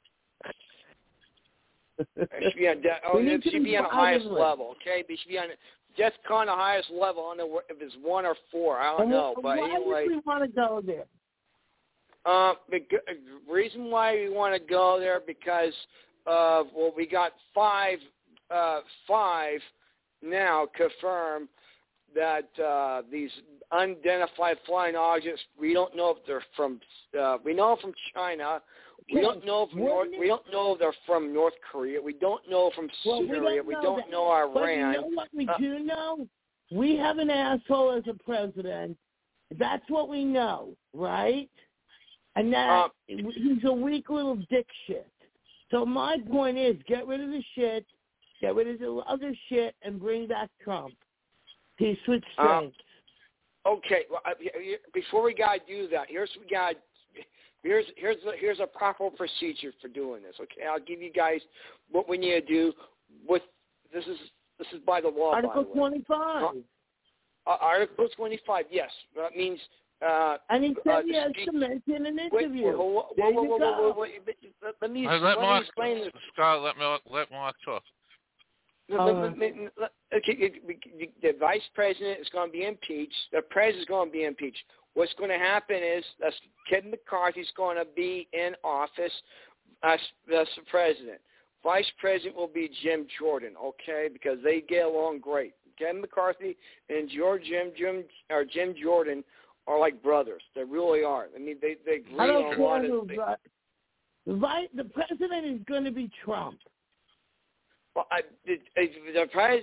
It should be on. De- oh, We need it to should be on the be highest violent. level. Okay, it should be on DEFCON, the highest level. I don't know if it's one or four. I don't And know, wh- but why anyway. would we want to go there? Uh, the g- reason why we want to go there because of well, we got five, uh, five now confirmed that uh, these unidentified flying objects. We don't know if they're from. Uh, we know from China. We don't know if North, we don't know if they're from North Korea. We don't know from Well, we Syria. don't We know don't that. know But you Iran. know what we Uh, do know? We have an asshole as a president. That's what we know, right? And that Uh, he's a weak little dick shit. So my point is, get rid of the shit, get rid of the other shit, and bring back Trump. Peace with Uh, strength. Okay, well, I- I- before we gotta do that, here's we got here's here's a, here's a proper procedure for doing this. Okay, I'll give you guys what we need to do. With this is this is by the law. Article by the way. twenty-five. Uh, Article twenty-five. Yes, that means. Uh, And he said uh, he has speak- to mention an wait, interview. wait, wait, There wait, you wait, go. wait, wait, wait, let- Let me Let, let Mark, me explain this. Scott, let me let Mark talk. Let- Uh, let- let- let- Okay, the, the vice president is going to be impeached. The president is going to be impeached. What's going to happen is that Kevin McCarthy is going to be in office as, as the president. Vice president will be Jim Jordan, okay, because they get along great. Kevin McCarthy and George Jim Jim or Jim Jordan are like brothers. They really are. I mean, they they agree I don't on a care lot who of things. vi- the, vi- the president is going to be Trump. Well, I, the, the president,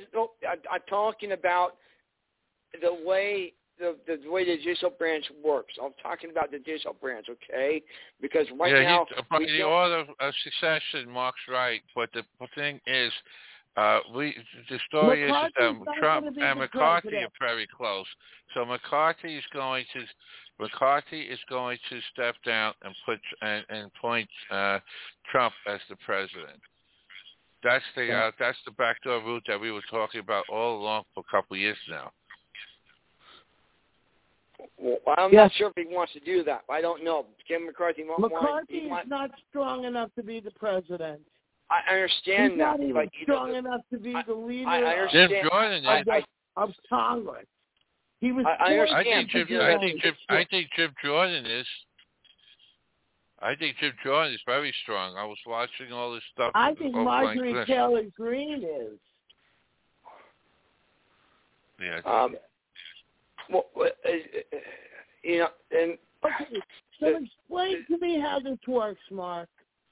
I, I'm talking about the way the, the way the judicial branch works. I'm talking about the judicial branch, okay? Because right yeah, now, he, by we the don't, order of succession, Mark's right. But the thing is, uh, we the story is that McCarthy's not Trump gonna be and the McCarthy president. are very close. So McCarthy is going to McCarthy is going to step down and put and, and appoint uh, Trump as the president. That's the uh, that's the backdoor route that we were talking about all along for a couple of years now. well, I'm Yes. not sure if he wants to do that. I don't know. Kevin McCarthy won't want. McCarthy He is want, not strong enough to be the president. I understand He's that, not even but you strong know, enough to be I- the leader I of, understand. Jim Jordan I, is. of, the, I, of Congress. He was. I- I forced I think understand, Jim. to but I you're think right. Jim. I think Jim Jordan is. I think Jim Jordan is very strong. I was watching all this stuff. I think over Marjorie Glenn. Taylor Greene is. Yeah. Um, well, uh, uh, you know, and Okay, so explain to me how this works, Mark.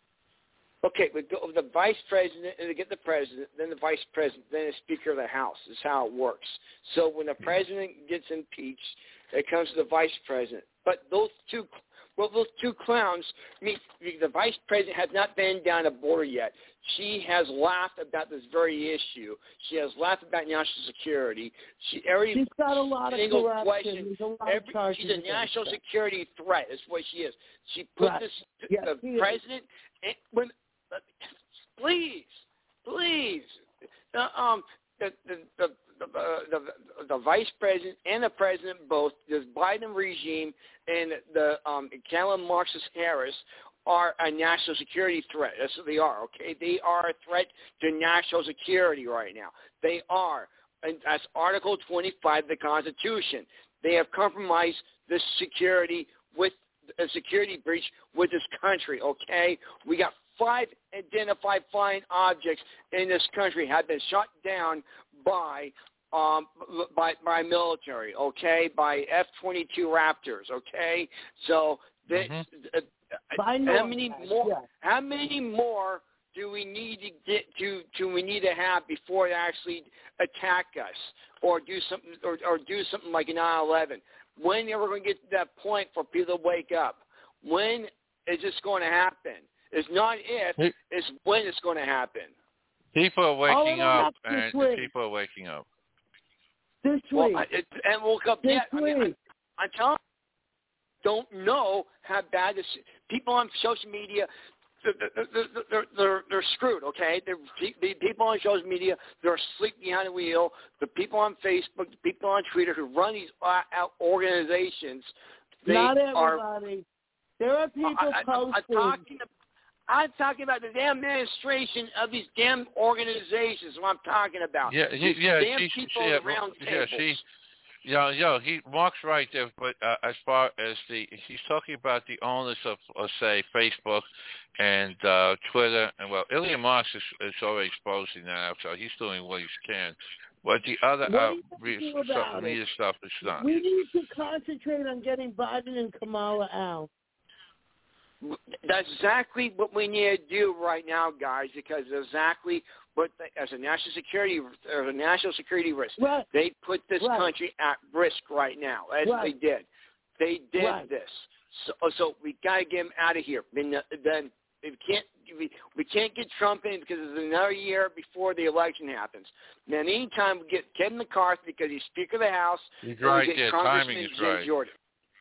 okay, we go with the vice president, and we get the president, then the vice president, then the speaker of the House. Is how it works. So when the president gets impeached, it comes to the vice president. But those two, well, those two clowns. I mean, the vice president has not been down the border yet. She has laughed about this very issue. She has laughed about national security. She every She's got a lot of single corruption. question. There's a lot of Every, charges she's a against national her. security threat. Is what she is. She put Right. this Yes, the she is. president. And when, uh, please, please, uh, um, the the the. The, uh, the the vice president and the president both, this Biden regime and the um, Kamala Marxist Harris are a national security threat. That's what they are, okay? They are a threat to national security right now. They are. And that's Article twenty-five of the Constitution. They have compromised this security with a security breach with this country, okay? We got five identified flying objects in this country have been shot down by um by by military, okay, by F twenty-two Raptors, okay. So this, Mm-hmm. uh, By how North many Side, more? yeah. How many more do we need to get to? Do we need to have before they actually attack us or do something or, or do something like nine eleven? When are we going to get to that point for people to wake up? When is this going to happen? It's not if, Hey. it's when it's going to happen. People are waking Oh, up, this and week. people are waking up. This Well, week. I, it, and woke up This yet. I mean, week. I, I'm telling you, don't know how bad this. People on social media, they're they're, they're, they're, they're screwed. Okay, they're, the people on social media, they're asleep behind the wheel. The people on Facebook, the people on Twitter who run these uh, out organizations, they Not are. everybody. There are people I, I, posting. I'm talking. I'm talking about the damn administration of these damn organizations. What I'm talking about. Yeah, he, These yeah, damn she, people she, yeah, around yeah, tables. she, yeah, yeah, he Mark's right there, but uh, as far as the, he's talking about the owners of, let's say, Facebook and uh, Twitter, and well, Elon Musk is, is already exposing that, so he's doing what he can. But the other What uh, are you gonna re- do about social it? media stuff is not. We need to concentrate on getting Biden and Kamala out. That's exactly what we need to do right now, guys, because exactly what the, as a national security as a national security risk, Right. they put this Right. country at risk right now, as Right. they did. They did Right. this, so so we gotta get him out of here. Then then we can't we, we can't get Trump in because it's another year before the election happens. Now, anytime we get Kevin McCarthy because he's Speaker of the House, He's and right we get there. Congressman Timing is Jay right. Jordan.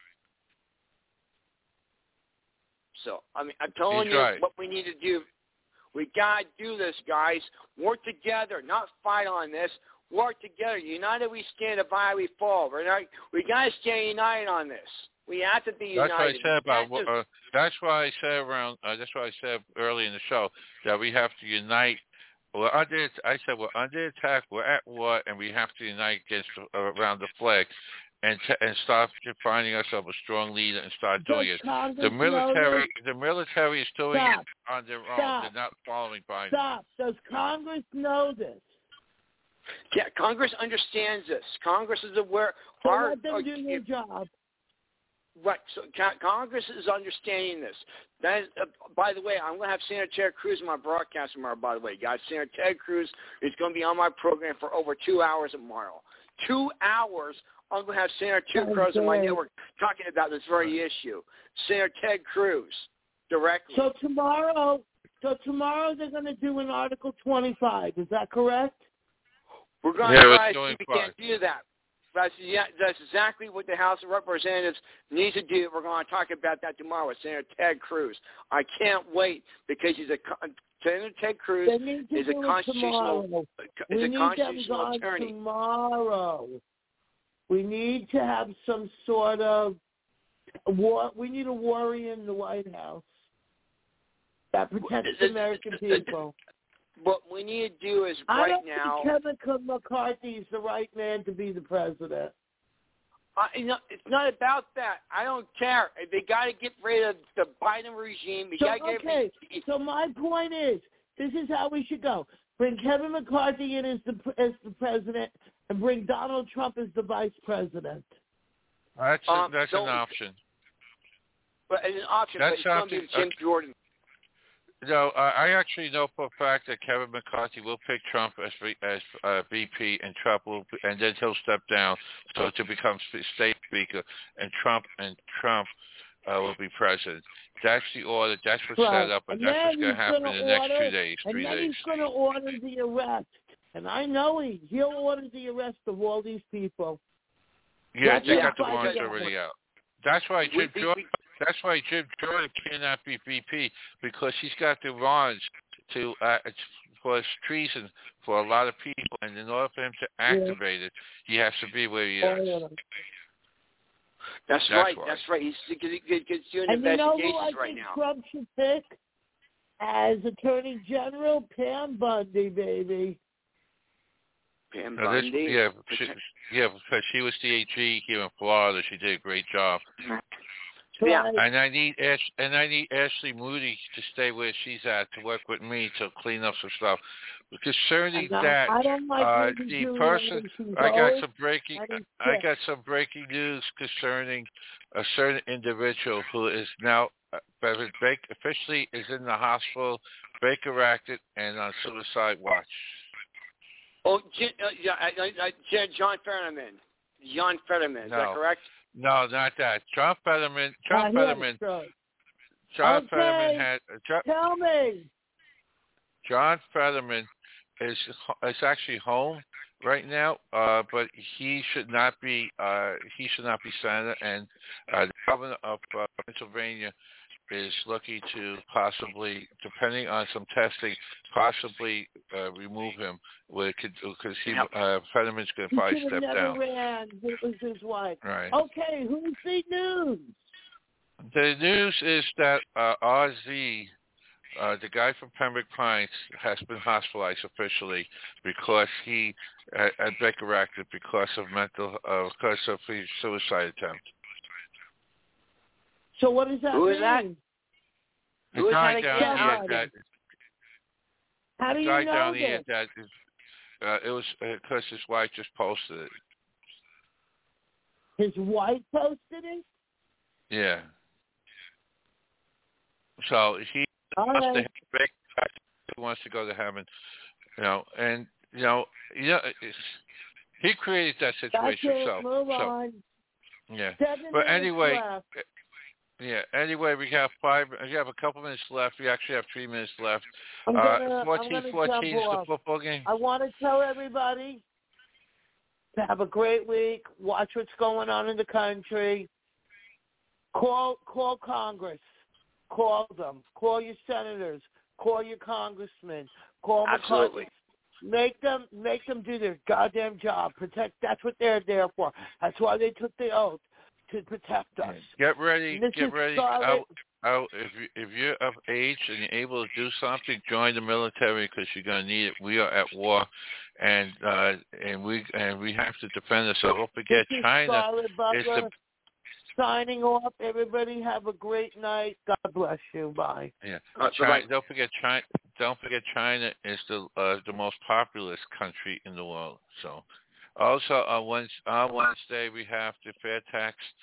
So, I mean, I'm telling He's you right. what we need to do. We got to do this, guys. Work together, not fight on this. Work together. United we stand, divided we fall. We're not, we got to stay united on this. We have to be That's what I united. said about. We can't Uh, that's why I said around. Uh, that's why I said early in the show that we have to unite. We're under. I said we're under attack. We're at war, and we have to unite against uh, around the flag, and t- and start finding ourselves a strong leader and start Does doing it. Congress The military, know the military is doing Stop. it on their own. Stop. They're not following Biden. Stop. Does Congress know this? Yeah, Congress understands this. Congress is aware. So our, let them our- do their job. Right. So Congress is understanding this. That is, uh, by the way, I'm going to have Senator Ted Cruz on my broadcast tomorrow, by the way, guys. Senator Ted Cruz is going to be on my program for over two hours tomorrow. Two hours, I'm going to have Senator Ted Cruz on my network talking about this very issue. Senator Ted Cruz, directly. So tomorrow, so tomorrow they're going to do an Article twenty-five. Is that correct? We're going yeah, to try to see if we fine. can't do that. That's, yeah, that's exactly what the House of Representatives needs to do. We're going to talk about that tomorrow with Senator Ted Cruz. I can't wait because he's a Senator Ted Cruz is a constitutional is a constitutional attorney. Tomorrow, we need to have some sort of war. We need a warrior in the White House that protects the American people. What we need to do is I right don't now. think Kevin McCarthy is the right man to be the president. Uh, you know, it's not about that. I don't care. They got to get rid of the Biden regime. They So, got to get okay, rid. so my point is, this is how we should go. Bring Kevin McCarthy in as the as the president, and bring Donald Trump as the vice president. That's a, Um, that's so, an option. But it's an option. That's but it's going to something- be Jim okay. Jordan. No, uh, I actually know for a fact that Kevin McCarthy will pick Trump as as uh, V P, and Trump will, and then he'll step down so to become state speaker, and Trump and Trump uh, will be president. That's the order. That's what's Right. set up, and, and that's what's going to happen in the next two days, three and then days. he's going to order the arrest. And I know he he'll order the arrest of all these people. Yeah, That's they yeah, got the why warrants they- already out. That's why We- Jim we- Jordan. That's why Jim Jordan cannot be V P, because he's got the warrants to uh, for his treason for a lot of people, and in order for him to activate it, he has to be where he Oh, is. yeah. That's, That's right. why. That's right. He's, he's, he's doing And you know investigations who I right think now. Trump should pick as Attorney General? Pam Bundy, baby. Pam Now this, Bundy. yeah, she, yeah, because she was the A G here in Florida. She did a great job. Yeah. Right. And I need Ash, and I need Ashley Moody to stay where she's at to work with me to clean up some stuff. Concerning And I- that, I don't like uh, Ruby the Julian person, when she's I got old some breaking, and I sick. got some breaking news concerning a certain individual who is now uh, Baker, officially is in the hospital, Baker acted, and on suicide watch. Oh, J- uh, yeah, uh, uh, J- John Fetterman. John Fetterman. Is No. that correct? No, not that. John Fetterman. John Not him, Fetterman. so. John Okay. Fetterman had. Uh, John, Tell me. John Fetterman is is actually home right now, uh, but he should not be. Uh, he should not be senator, and uh, the governor of uh, Pennsylvania is looking to possibly, depending on some testing, possibly uh, remove him because he uh, Fetterman's going to He probably should have step never down. ran. It was his wife. Right. Okay, who's the news? The news is that uh, R Z, uh, the guy from Pembroke Pines, has been hospitalized officially because he uh, had Baker acted because of mental, uh, because of his suicide attempt. So what does that Who mean? is that? The Who is guy that down again? here How- that, How do the you guy know down this? here that is, uh, it was because his wife just posted it. His wife posted it? Yeah. So he All wants right. to Baker he wants to go to heaven, you know, and you know, you know, it's, he created that That's situation it. himself. Move so, on. yeah. Seven But minutes anyway, left. yeah. Anyway, we have five. We have a couple minutes left. We actually have three minutes left. I'm Uh, gonna, I'm fourteen gonna fourteen jump is the off. football game. I want to tell everybody to have a great week. Watch what's going on in the country. Call call Congress. Call them. Call your senators. Call your congressmen. Call Absolutely. McCarthy. Make them make them do their goddamn job. Protect. That's what they're there for. That's why they took the oath, to protect us. Get ready. This Get is ready. Scarlet. Out, out. If you if you're of age and you're able to do something, join the military because you're going to need it. We are at war, and uh, and we and we have to defend ourselves. Don't forget, This is China Scarlet is Butler the. signing off. Everybody have a great night. God bless you. Bye. Yeah. Uh, China, bye-bye. don't forget China. Don't forget China is the uh, the most populous country in the world. So, also on Wednesday, on Wednesday we have the fair tax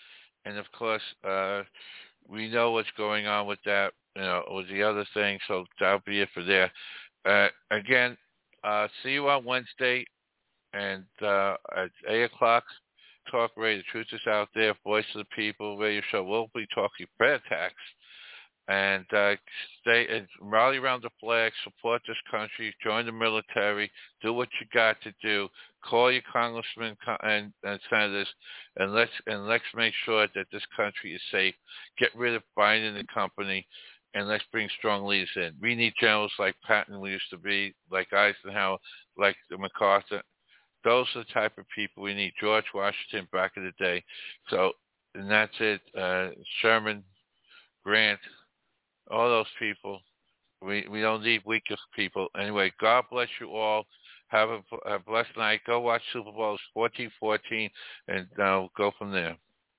and of course, uh, we know what's going on with that, you know, with the other thing. So that'll be it for there. Uh, again, uh, see you on Wednesday, and uh, at eight o'clock. Talk Radio. The truth is out there. Voice of the People radio show. We'll be talking prayer attacks. And uh, stay and rally around the flag, support this country, join the military, do what you got to do, call your congressmen and, and senators, and let's and let's make sure that this country is safe. Get rid of Biden and company, and let's bring strong leaders in. We need generals like Patton we used to be, like Eisenhower, like MacArthur. Those are the type of people we need. George Washington back in the day. So, and that's it. Uh, Sherman, Grant. All those people, we we don't need weaker people. Anyway, God bless you all. Have a, a blessed night. Go watch Super Bowl fourteen fourteen, and uh, we'll go from there.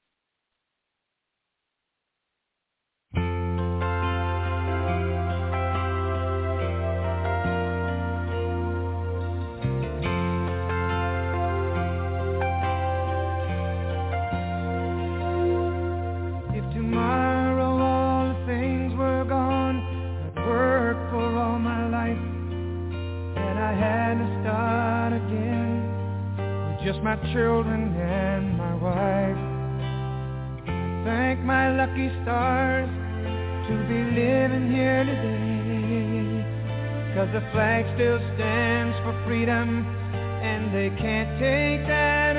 Just my children and my wife. Thank my lucky stars to be living here today, 'cause the flag still stands for freedom and they can't take that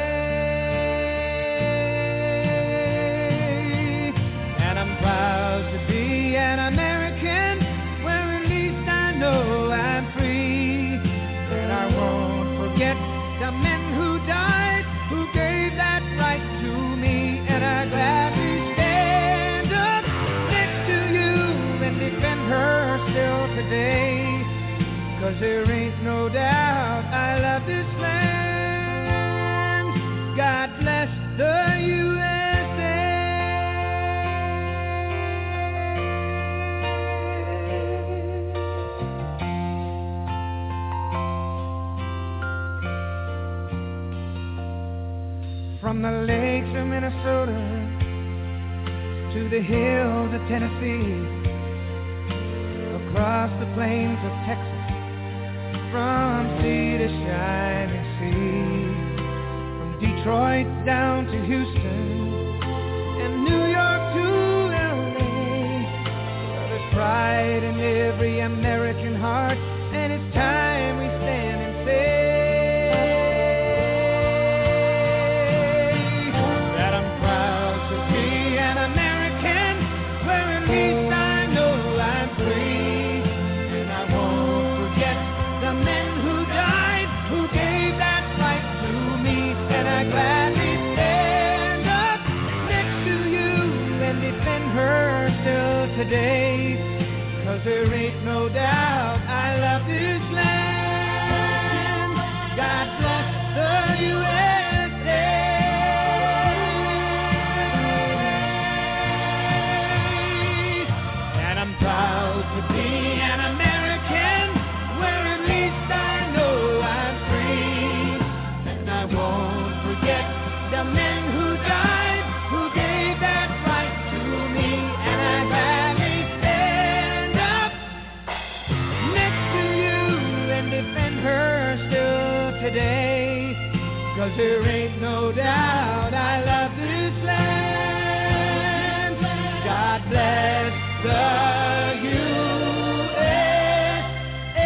away. And I'm proud to be an American, where at least I know I'm free. And I won't forget the men who died, who gave that right to me, and I gladly stand up next to you and defend her still today, 'cause there ain't no doubt I love this land. God bless the U S From the lakes of Minnesota to the hills of Tennessee, across the plains of Texas, from sea to shining sea, from Detroit down to Houston and New York to L A. Well, there's pride in every American heart, and it's time we stand and say today, 'cause there ain't no doubt I love this land. God bless the U S A. And I'm proud to be an American, where at least I know I'm free. And I won't forget the men who died, who gave that right to me, and I defend her still today, 'cause there ain't no doubt I love this land. God bless the U S A.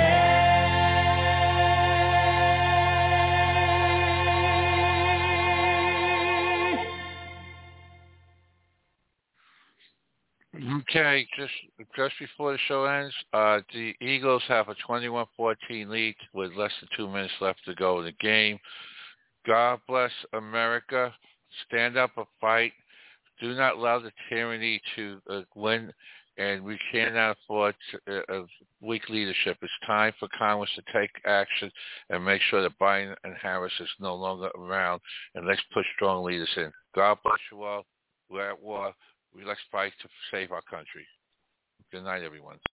Okay, just just before the show ends, uh, the Eagles have a twenty-one fourteen lead with less than two minutes left to go in the game. God bless America. Stand up and fight. Do not allow the tyranny to uh, win, and we cannot afford to, uh, weak leadership. It's time for Congress to take action and make sure that Biden and Harris is no longer around, and let's put strong leaders in. God bless you all. We're at war. Let's fight to save our country. Good night, everyone.